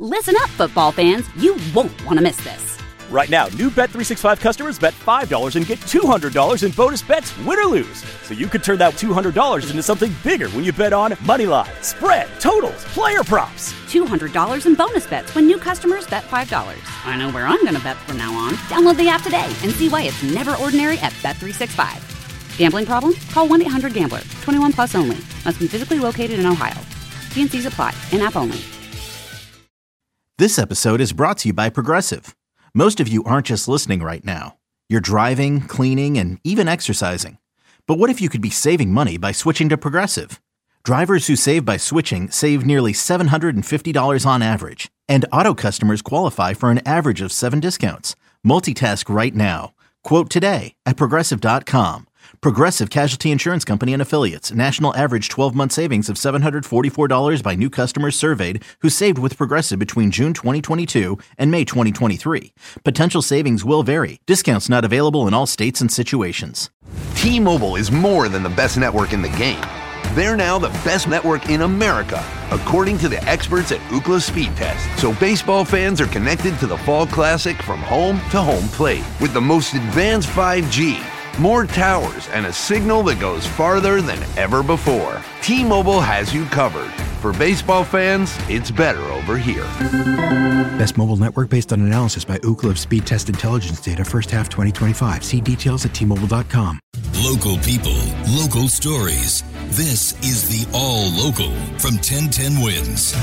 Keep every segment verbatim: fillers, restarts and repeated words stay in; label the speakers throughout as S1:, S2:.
S1: Listen up, football fans. You won't want to miss this.
S2: Right now, new Bet three sixty-five customers bet five dollars and get two hundred dollars in bonus bets, win or lose. So you could turn that two hundred dollars into something bigger when you bet on money line, spread, totals, player props.
S1: two hundred dollars in bonus bets when new customers bet five dollars. I know where I'm going to bet from now on. Download the app today and see why it's never ordinary at Bet three sixty-five. Gambling problem? Call one eight hundred gambler. twenty-one plus only. Must be physically located in Ohio. T and C's apply. In-app only.
S3: This episode is brought to you by Progressive. Most of you aren't just listening right now. You're driving, cleaning, and even exercising. But what if you could be saving money by switching to Progressive? Drivers who save by switching save nearly seven hundred fifty dollars on average. And auto customers qualify for an average of seven discounts. Multitask right now. Quote today at Progressive dot com. Progressive Casualty Insurance Company and Affiliates. National average twelve-month savings of seven hundred forty-four dollars by new customers surveyed who saved with Progressive between June twenty twenty-two and May twenty twenty-three. Potential savings will vary. Discounts not available in all states and situations.
S4: T-Mobile is more than the best network in the game. They're now the best network in America, according to the experts at Ookla Speed Test. So baseball fans are connected to the Fall Classic from home to home plate with the most advanced five G, more towers, and a signal that goes farther than ever before. T-Mobile has you covered. For baseball fans, it's better over here.
S5: Best mobile network based on analysis by Ookla of Speed Test Intelligence data first half twenty twenty-five. See details at T Mobile dot com.
S6: Local people, local stories. This is the All Local from ten ten Wins.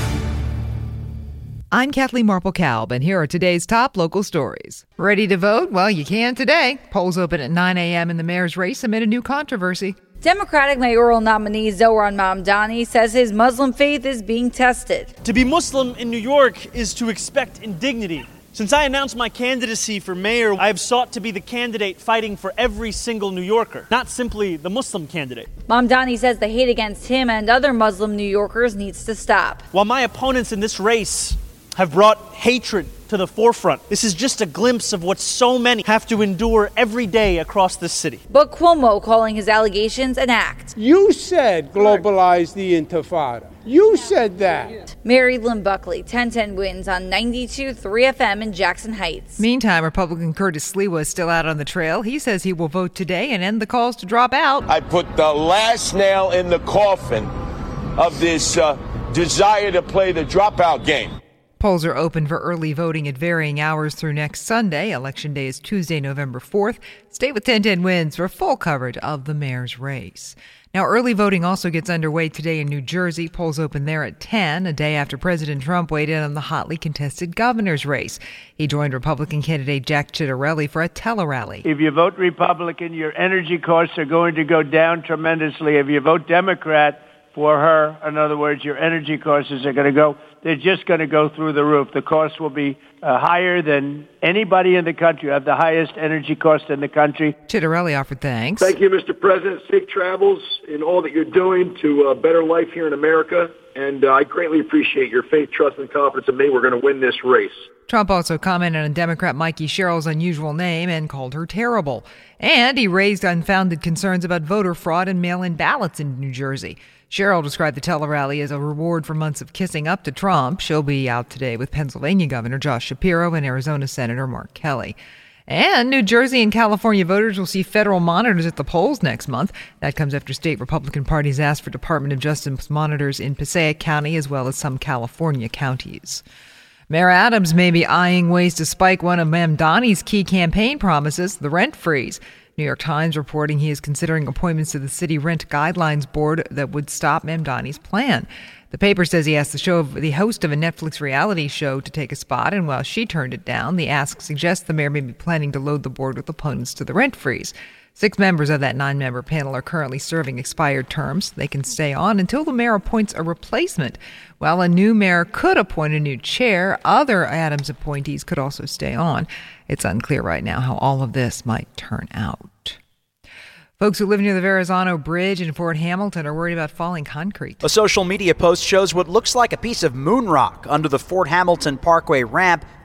S7: I'm Kathleen Marple-Kalb, and here are today's top local stories. Ready to vote? Well, you can today. Polls open at nine a.m. in the mayor's race amid a new controversy.
S8: Democratic mayoral nominee Zohran Mamdani says his Muslim faith is being tested.
S9: To be Muslim in New York is to expect indignity. Since I announced my candidacy for mayor, I have sought to be the candidate fighting for every single New Yorker, not simply the Muslim candidate.
S8: Mamdani says the hate against him and other Muslim New Yorkers needs to stop.
S9: While my opponents in this race have brought hatred to the forefront, this is just a glimpse of what so many have to endure every day across this city.
S8: But Cuomo calling his allegations an act.
S10: You said globalize the Intifada. You said that.
S8: Mary Lynn Buckley, ten ten Wins on ninety-two point three F M in Jackson Heights.
S7: Meantime, Republican Curtis Sliwa is still out on the trail. He says he will vote today and end the calls to drop out.
S11: I put the last nail in the coffin of this uh, desire to play the dropout game.
S7: Polls are open for early voting at varying hours through next Sunday. Election Day is Tuesday, November fourth. Stay with ten ten Wins for full coverage of the mayor's race. Now, early voting also gets underway today in New Jersey. Polls open there at ten, a day after President Trump weighed in on the hotly contested governor's race. He joined Republican candidate Jack Ciattarelli for a tele-rally.
S12: If you vote Republican, your energy costs are going to go down tremendously. If you vote Democrat for her, in other words, your energy costs are going to go, they're just going to go through the roof. The costs will be uh, higher than anybody in the country. You have the highest energy cost in the country.
S7: Ciattarelli offered thanks.
S13: Thank you, Mister President. Safe travels in all that you're doing to a better life here in America. And uh, I greatly appreciate your faith, trust, and confidence in me. We're going to win this race.
S7: Trump also commented on Democrat Mikey Sherrill's unusual name and called her terrible. And he raised unfounded concerns about voter fraud and mail-in ballots in New Jersey. Sherrill described the tele-rally as a reward for months of kissing up to Trump. She'll be out today with Pennsylvania Governor Josh Shapiro and Arizona Senator Mark Kelly. And New Jersey and California voters will see federal monitors at the polls next month. That comes after state Republican parties asked for Department of Justice monitors in Passaic County as well as some California counties. Mayor Adams may be eyeing ways to spike one of Mamdani's key campaign promises, the rent freeze. New York Times reporting he is considering appointments to the City Rent Guidelines Board that would stop Mamdani's plan. The paper says he asked the show the host of a Netflix reality show to take a spot, and while she turned it down, the ask suggests the mayor may be planning to load the board with opponents to the rent freeze. Six members of that nine-member panel are currently serving expired terms. They can stay on until the mayor appoints a replacement. While a new mayor could appoint a new chair, other Adams appointees could also stay on. It's unclear right now how all of this might turn out. Folks who live near the Verrazano Bridge in Fort Hamilton are worried about falling concrete.
S14: A social media post shows what looks like a piece of moon rock under the Fort Hamilton Parkway ramp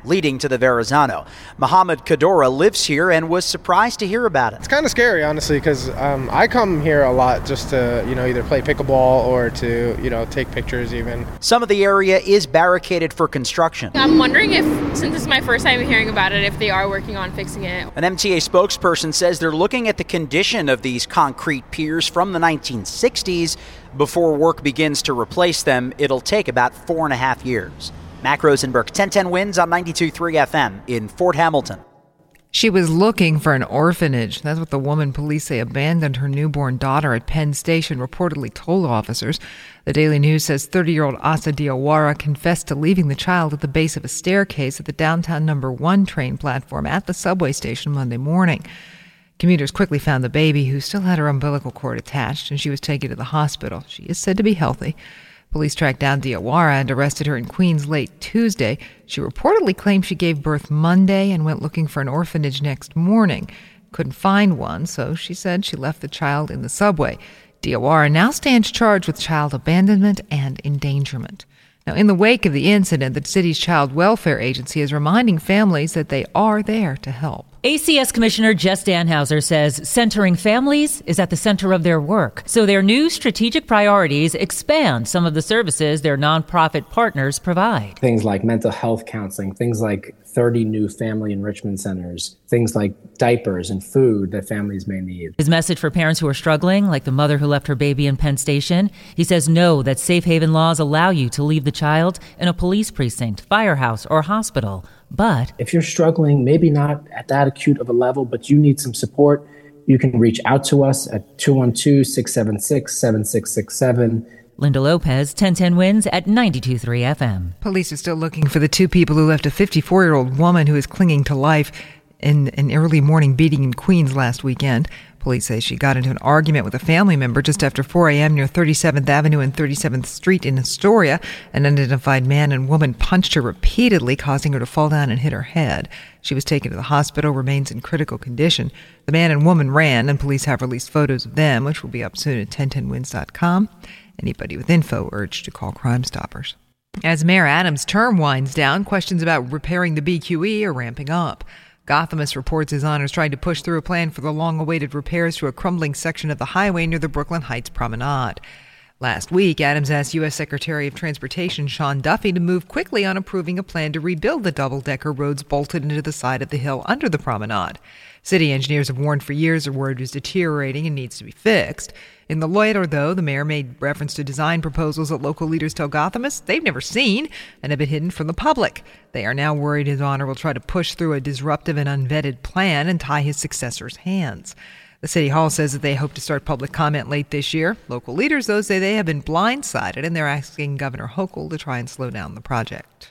S14: leading to the Verrazano. Mohammed Kadora lives here and was surprised to hear about it.
S15: It's kind of scary, honestly, because um, I come here a lot just to, you know, either play pickleball or to, you know, take pictures even.
S14: Some of the area is barricaded for construction.
S16: I'm wondering if, since this is my first time hearing about it, if they are working on fixing it.
S14: An M T A spokesperson says they're looking at the condition of these concrete piers from the nineteen sixties. Before work begins to replace them, it'll take about four and a half years. Mac Rosenberg, ten ten Wins on ninety-two point three F M in Fort Hamilton.
S7: She was looking for an orphanage. That's what the woman police say abandoned her newborn daughter at Penn Station reportedly told officers. The Daily News says thirty-year-old Asa Diawara confessed to leaving the child at the base of a staircase at the downtown number one train platform at the subway station Monday morning. Commuters quickly found the baby, who still had her umbilical cord attached, and she was taken to the hospital. She is said to be healthy. Police tracked down Diawara and arrested her in Queens late Tuesday. She reportedly claimed she gave birth Monday and went looking for an orphanage next morning. Couldn't find one, so she said she left the child in the subway. Diawara now stands charged with child abandonment and endangerment. Now, in the wake of the incident, the city's child welfare agency is reminding families that they are there to help.
S17: A C S Commissioner Jess Danhauser says centering families is at the center of their work. So their new strategic priorities expand some of the services their nonprofit partners provide.
S18: Things like mental health counseling, things like thirty new family enrichment centers, things like diapers and food that families may need.
S17: His message for parents who are struggling, like the mother who left her baby in Penn Station, he says know that safe haven laws allow you to leave the child in a police precinct, firehouse, or hospital. But
S18: if you're struggling, maybe not at that acute of a level, but you need some support, you can reach out to us at two one two, six seven six, seven six six seven.
S17: Linda Lopez, ten ten Wins at ninety-two point three F M.
S7: Police are still looking for the two people who left a fifty-four-year-old woman who is clinging to life in an early morning beating in Queens last weekend. Police say she got into an argument with a family member just after four a.m. near thirty-seventh Avenue and thirty-seventh Street in Astoria. An unidentified man and woman punched her repeatedly, causing her to fall down and hit her head. She was taken to the hospital, remains in critical condition. The man and woman ran, and police have released photos of them, which will be up soon at ten ten wins dot com. Anybody with info urged to call Crime Stoppers. As Mayor Adams' term winds down, questions about repairing the B Q E are ramping up. Gothamist reports his honor is trying to push through a plan for the long-awaited repairs to a crumbling section of the highway near the Brooklyn Heights Promenade. Last week, Adams asked U S Secretary of Transportation Sean Duffy to move quickly on approving a plan to rebuild the double-decker roads bolted into the side of the hill under the promenade. City engineers have warned for years the road is deteriorating and needs to be fixed. In the letter, though, the mayor made reference to design proposals that local leaders tell Gothamists they've never seen and have been hidden from the public. They are now worried his honor will try to push through a disruptive and unvetted plan and tie his successor's hands. The City Hall says that they hope to start public comment late this year. Local leaders, though, say they have been blindsided, and they're asking Governor Hochul to try and slow down the project.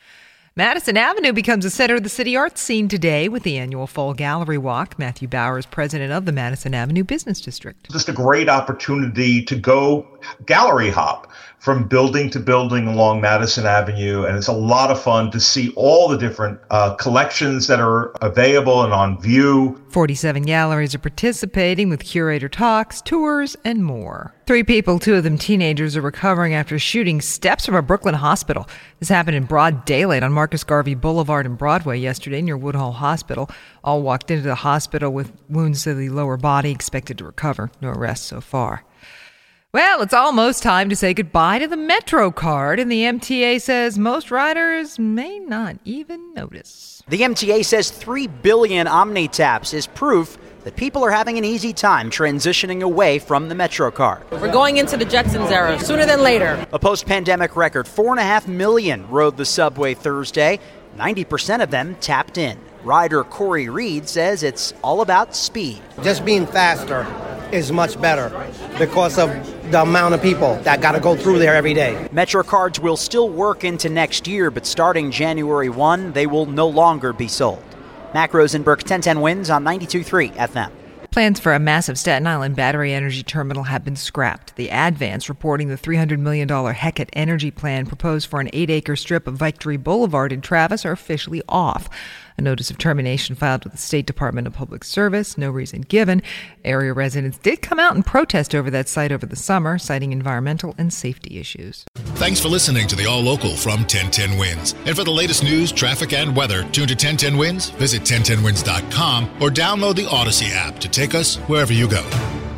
S7: Madison Avenue becomes the center of the city arts scene today with the annual Fall Gallery Walk. Matthew Bauer is president of the Madison Avenue Business District.
S19: Just a great opportunity to go gallery hop from building to building along Madison Avenue. And it's a lot of fun to see all the different uh, collections that are available and on view.
S7: forty-seven galleries are participating with curator talks, tours, and more. Three people, two of them teenagers, are recovering after shooting steps from a Brooklyn hospital. This happened in broad daylight on Marcus Garvey Boulevard and Broadway yesterday near Woodhull Hospital. All walked into the hospital with wounds to the lower body, expected to recover. No arrests so far. Well, it's almost time to say goodbye to the Metro card, and the M T A says most riders may not even notice.
S14: The M T A says three billion OmniTaps is proof that people are having an easy time transitioning away from the Metro card.
S20: We're going into the Jetsons era, sooner than later.
S14: A post-pandemic record, four and a half million rode the subway Thursday. ninety percent of them tapped in. Rider Corey Reed says it's all about speed.
S21: Just being faster is much better because of the amount of people that got to go through there every day.
S14: Metro cards will still work into next year, but starting January first, they will no longer be sold. Mac Rosenberg, ten ten Wins on ninety-two point three F M.
S7: Plans for a massive Staten Island battery energy terminal have been scrapped. The Advance reporting the three hundred million dollars Hecate Energy plan proposed for an eight-acre strip of Victory Boulevard in Travis are officially off. A notice of termination filed with the State Department of Public Service. No reason given. Area residents did come out and protest over that site over the summer, citing environmental and safety issues.
S2: Thanks for listening to the All Local from ten ten Wins. And for the latest news, traffic, and weather, tune to ten ten Wins, visit ten ten wins dot com, or download the Odyssey app to take us wherever you go.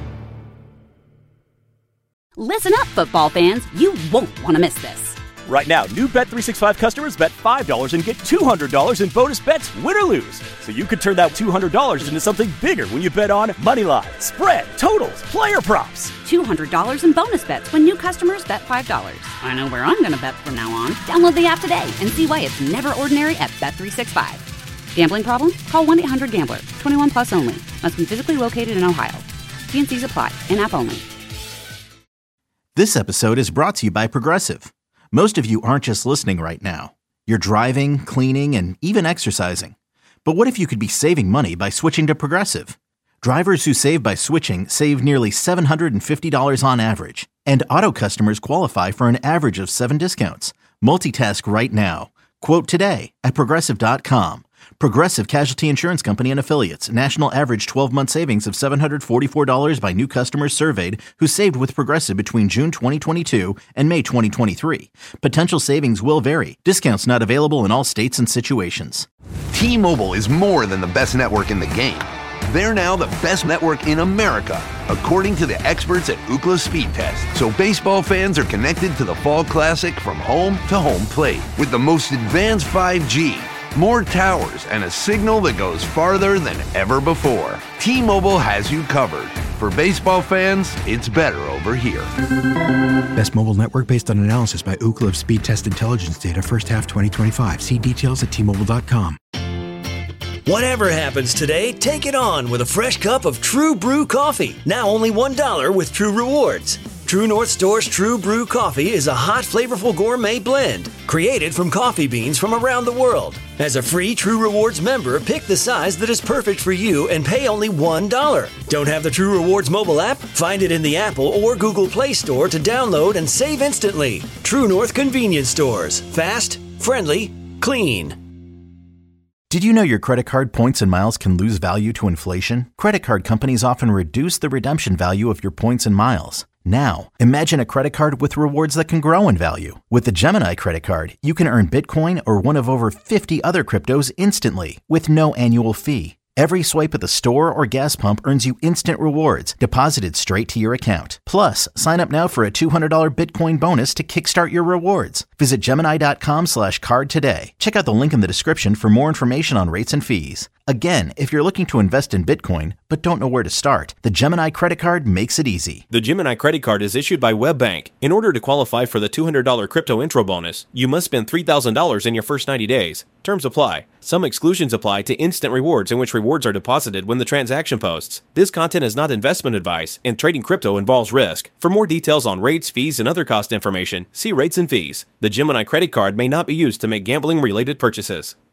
S1: Listen up, football fans. You won't want to miss this.
S22: Right now, new Bet three sixty-five customers bet five dollars and get two hundred dollars in bonus bets, win or lose. So you could turn that two hundred dollars into something bigger when you bet on moneyline, spread, totals, player props.
S1: two hundred dollars in bonus bets when new customers bet five dollars. I know where I'm going to bet from now on. Download the app today and see why it's never ordinary at Bet three sixty-five. Gambling problem? Call one eight hundred gambler. twenty-one plus only. Must be physically located in Ohio. T and C's apply. In-app only.
S3: This episode is brought to you by Progressive. Most of you aren't just listening right now. You're driving, cleaning, and even exercising. But what if you could be saving money by switching to Progressive? Drivers who save by switching save nearly seven hundred fifty dollars on average. And auto customers qualify for an average of seven discounts. Multitask right now. Quote today at Progressive dot com. Progressive Casualty Insurance Company and Affiliates. National average twelve-month savings of seven hundred forty-four dollars by new customers surveyed who saved with Progressive between June twenty twenty-two and May twenty twenty-three. Potential savings will vary. Discounts not available in all states and situations.
S4: T-Mobile is more than the best network in the game. They're now the best network in America, according to the experts at Ookla Speed Test. So baseball fans are connected to the Fall Classic from home to home plate with the most advanced five G, more towers, and a signal that goes farther than ever before. T-Mobile has you covered. For baseball fans, it's better over here.
S5: Best mobile network based on analysis by Ookla of Speed Test Intelligence data first half twenty twenty-five. See details at T Mobile dot com.
S23: Whatever happens today, take it on with a fresh cup of True Brew coffee. Now only one dollar with True Rewards. True North Store's True Brew coffee is a hot, flavorful gourmet blend created from coffee beans from around the world. As a free True Rewards member, pick the size that is perfect for you and pay only one dollar. Don't have the True Rewards mobile app? Find it in the Apple or Google Play Store to download and save instantly. True North Convenience Stores. Fast, friendly, clean.
S3: Did you know your credit card points and miles can lose value to inflation? Credit card companies often reduce the redemption value of your points and miles. Now, imagine a credit card with rewards that can grow in value. With the Gemini credit card, you can earn Bitcoin or one of over fifty other cryptos instantly with no annual fee. Every swipe at the store or gas pump earns you instant rewards deposited straight to your account. Plus, sign up now for a two hundred dollars Bitcoin bonus to kickstart your rewards. Visit Gemini dot com slash card today. Check out the link in the description for more information on rates and fees. Again, if you're looking to invest in Bitcoin but don't know where to start, the Gemini credit card makes it easy.
S24: The Gemini credit card is issued by WebBank. In order to qualify for the two hundred dollars crypto intro bonus, you must spend three thousand dollars in your first ninety days. Terms apply. Some exclusions apply to instant rewards in which rewards are deposited when the transaction posts. This content is not investment advice, and trading crypto involves risk. For more details on rates, fees, and other cost information, see rates and fees. The Gemini credit card may not be used to make gambling-related purchases.